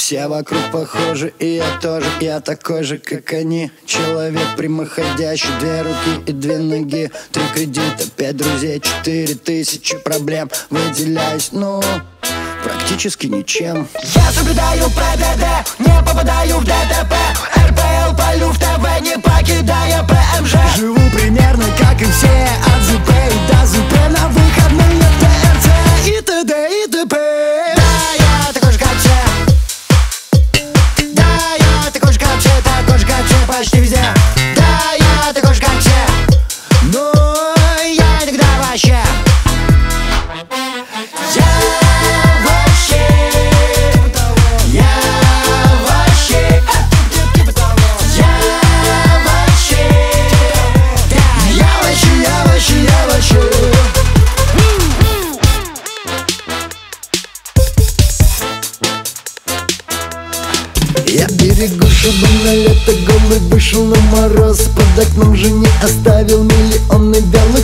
Все вокруг похожи, и я тоже, я такой же, как они. Человек прямоходящий, 2 руки и 2 ноги, 3 кредита, 5 друзей, 4000 проблем. Выделяюсь, ну, практически ничем. Я соблюдаю ПДД, не попадаю в ДТП. РПЛ полю в ТВ, не покидая ПМЖ. Живу примерно как и все, от ЗП и до ЗП, на выходные ТРЦ и т.д. и т.п. Да, я такой же, как все. Да, я такой же, как все, такой же, как все, почти везде. Да, я такой же, как все. Но Я иногда вообще. я берегу, чтобы на лето голый вышел на мороз. Под окном же не оставил миллионный белый